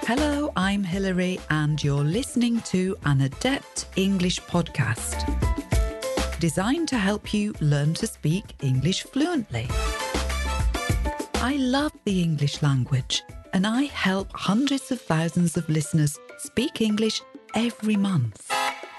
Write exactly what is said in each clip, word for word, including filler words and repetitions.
Hello, I'm Hilary and you're listening to an Adept English podcast, designed to help you learn to speak English fluently. I love the English language and I help hundreds of thousands of listeners speak English every month.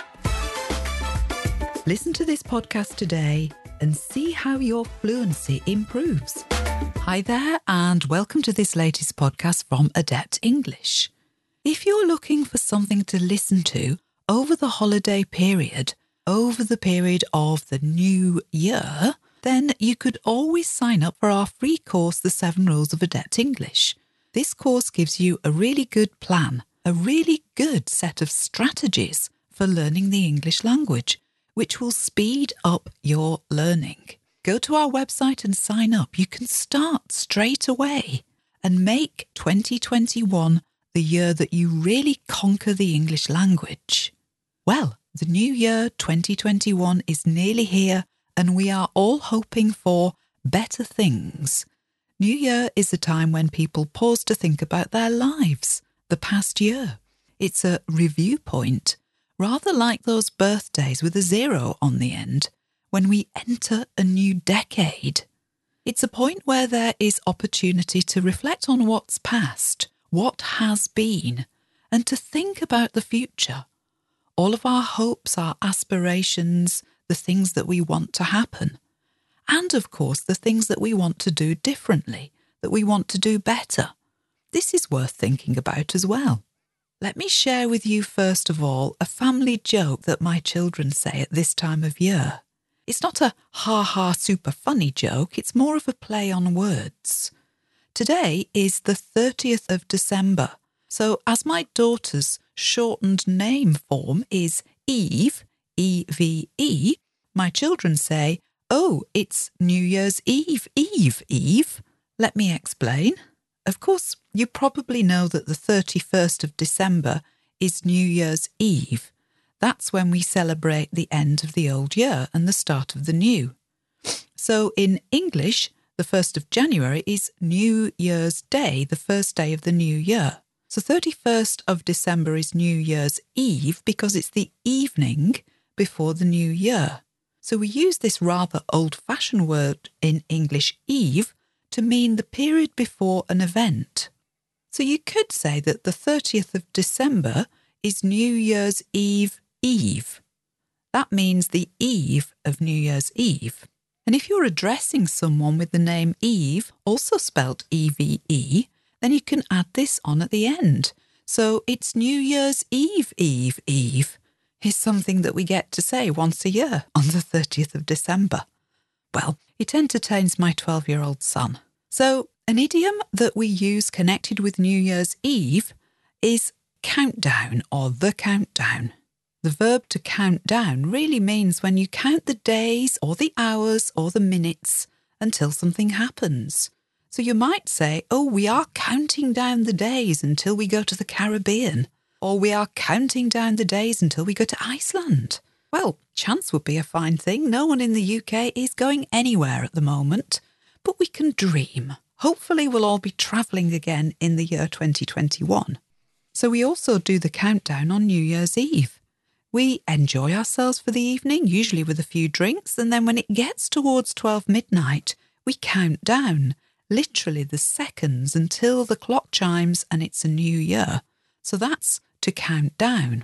Listen to this podcast today and see how your fluency improves. Hi there and welcome to this latest podcast from Adept English. If you're looking for something to listen to over the holiday period, over the period of the new year, then you could always sign up for our free course, The Seven Rules of Adept English. This course gives you a really good plan, a really good set of strategies for learning the English language, which will speed up your learning. Go to our website and sign up. You can start straight away and make twenty twenty-one the year that you really conquer the English language. Well, the new year twenty twenty-one is nearly here and we are all hoping for better things. New Year is a time when people pause to think about their lives, the past year. It's a review point, rather like those birthdays with a zero on the end. When we enter a new decade, it's a point where there is opportunity to reflect on what's past, what has been, and to think about the future. All of our hopes, our aspirations, the things that we want to happen. And of course, the things that we want to do differently, that we want to do better. This is worth thinking about as well. Let me share with you first of all a family joke that my children say at this time of year. It's not a ha-ha super funny joke, it's more of a play on words. Today is the thirtieth of December, so as my daughter's shortened name form is Eve, E V E, my children say, "Oh, it's New Year's Eve, Eve, Eve." Let me explain. Of course, you probably know that the thirty-first of December is New Year's Eve. That's when we celebrate the end of the old year and the start of the new. So in English, the first of January is New Year's Day, the first day of the new year. So thirty-first of December is New Year's Eve because it's the evening before the new year. So we use this rather old-fashioned word in English, eve, to mean the period before an event. So you could say that the thirtieth of December is New Year's Eve Eve. That means the eve of New Year's Eve. And if you're addressing someone with the name Eve, also spelt E V E, then you can add this on at the end. So it's New Year's Eve Eve Eve is something that we get to say once a year on the thirtieth of December. Well, it entertains my twelve-year-old son. So an idiom that we use connected with New Year's Eve is countdown or the countdown. The verb to count down really means when you count the days or the hours or the minutes until something happens. So you might say, oh, we are counting down the days until we go to the Caribbean, or we are counting down the days until we go to Iceland. Well, chance would be a fine thing. No one in the U K is going anywhere at the moment, but we can dream. Hopefully we'll all be travelling again in the year twenty twenty-one. So we also do the countdown on New Year's Eve. We enjoy ourselves for the evening, usually with a few drinks, and then when it gets towards twelve midnight, we count down, literally the seconds until the clock chimes and it's a new year. So that's to count down,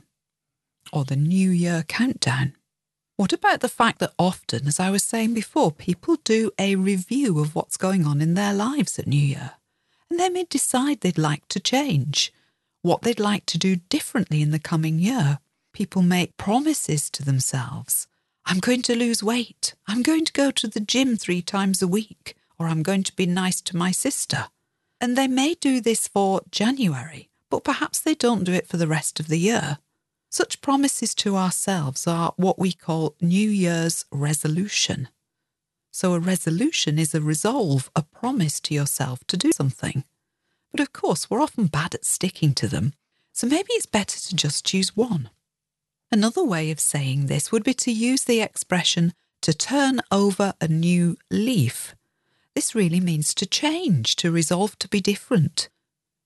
or the New Year countdown. What about the fact that often, as I was saying before, people do a review of what's going on in their lives at New Year, and they may decide they'd like to change, what they'd like to do differently in the coming year. People make promises to themselves. I'm going to lose weight. I'm going to go to the gym three times a week, or I'm going to be nice to my sister. And they may do this for January, but perhaps they don't do it for the rest of the year. Such promises to ourselves are what we call New Year's resolution. So a resolution is a resolve, a promise to yourself to do something. But of course, we're often bad at sticking to them, so maybe it's better to just choose one. Another way of saying this would be to use the expression to turn over a new leaf. This really means to change, to resolve to be different.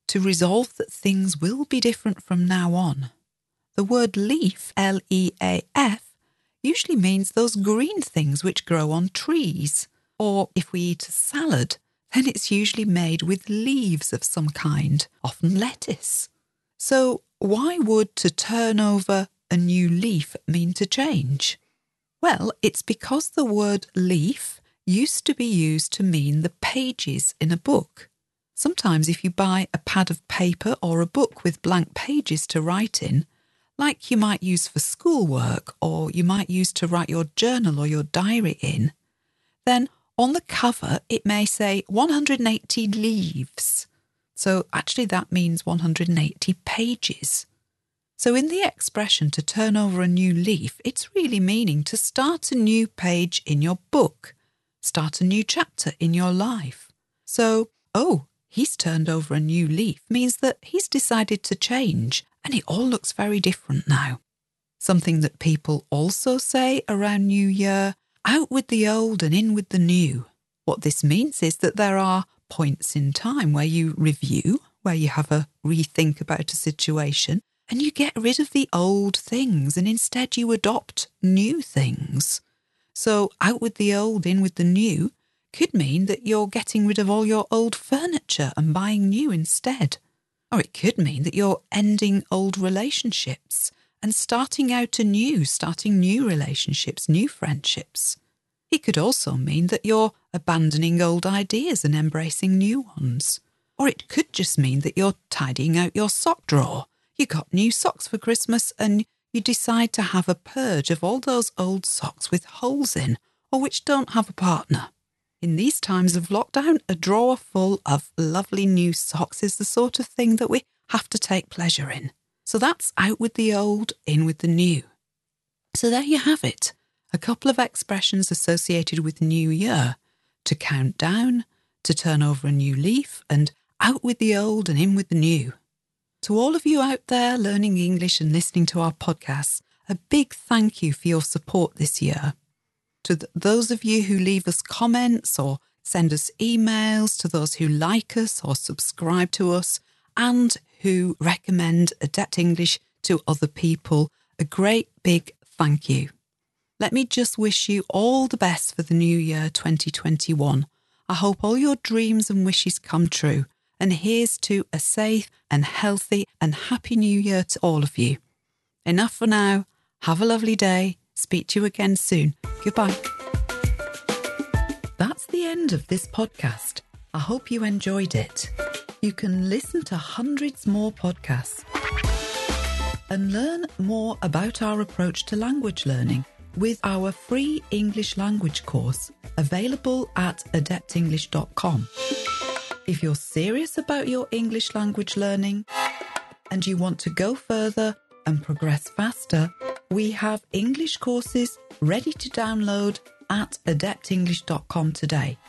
to resolve that things will be different from now on. The word leaf, L E A F, usually means those green things which grow on trees. Or if we eat a salad, then it's usually made with leaves of some kind, often lettuce. So why would to turn over a new leaf mean to change? Well, it's because the word leaf used to be used to mean the pages in a book. Sometimes if you buy a pad of paper or a book with blank pages to write in, like you might use for schoolwork or you might use to write your journal or your diary in, then on the cover it may say one hundred eighty leaves. So actually that means one hundred eighty pages. So in the expression to turn over a new leaf, it's really meaning to start a new page in your book, start a new chapter in your life. So, oh, he's turned over a new leaf means that he's decided to change and it all looks very different now. Something that people also say around New Year, out with the old and in with the new. What this means is that there are points in time where you review, where you have a rethink about a situation, and you get rid of the old things and instead you adopt new things. So out with the old, in with the new could mean that you're getting rid of all your old furniture and buying new instead. Or it could mean that you're ending old relationships and starting out anew, starting new relationships, new friendships. It could also mean that you're abandoning old ideas and embracing new ones. Or it could just mean that you're tidying out your sock drawer. You got new socks for Christmas and you decide to have a purge of all those old socks with holes in or which don't have a partner. In these times of lockdown, a drawer full of lovely new socks is the sort of thing that we have to take pleasure in. So that's out with the old, in with the new. So there you have it, a couple of expressions associated with New Year: to count down, to turn over a new leaf, and out with the old and in with the new. To all of you out there learning English and listening to our podcasts, a big thank you for your support this year. To th- those of you who leave us comments or send us emails, to those who like us or subscribe to us, and who recommend Adept English to other people, a great big thank you. Let me just wish you all the best for the new year twenty twenty-one. I hope all your dreams and wishes come true. And here's to a safe and healthy and happy new year to all of you. Enough for now. Have a lovely day. Speak to you again soon. Goodbye. That's the end of this podcast. I hope you enjoyed it. You can listen to hundreds more podcasts and learn more about our approach to language learning with our free English language course available at adept english dot com. If you're serious about your English language learning and you want to go further and progress faster, we have English courses ready to download at adept english dot com today.